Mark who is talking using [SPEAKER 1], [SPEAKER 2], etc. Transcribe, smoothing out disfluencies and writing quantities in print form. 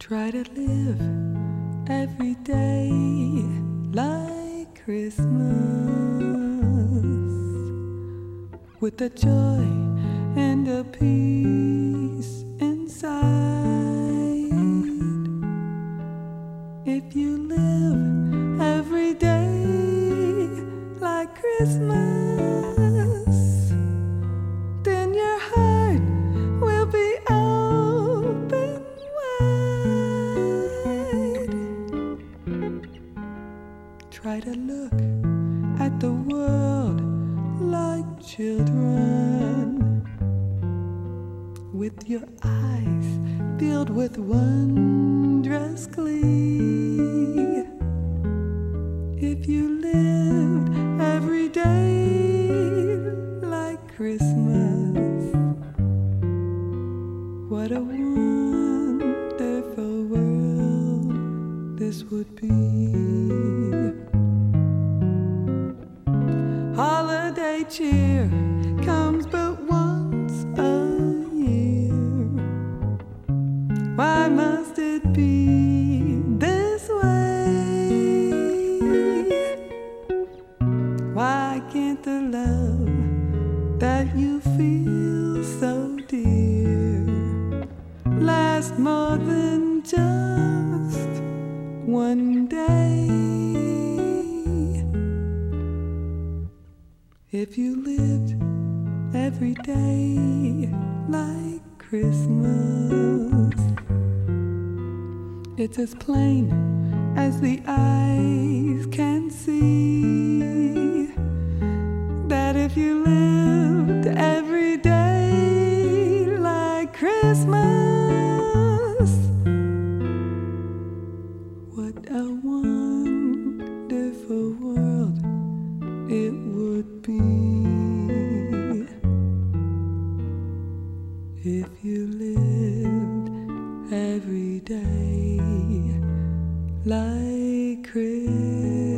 [SPEAKER 1] Try to live every day like Christmas, with a joy and a peace inside. If you live every day like Christmas, then your heart will be open wide. Try to look at the world like children, with your eyes filled with wondrous glee. If you lived every day like Christmas, what a wonderful world this would be. Holiday cheer comes but once a year. Why must it be this way? Why can't the love that you feel so dear last more than just one day? If you lived every day like Christmas, it's as plain as the eyes can see that if you lived every day like Christmas, what a wonderful world it would be. If you lived every day like Christmas.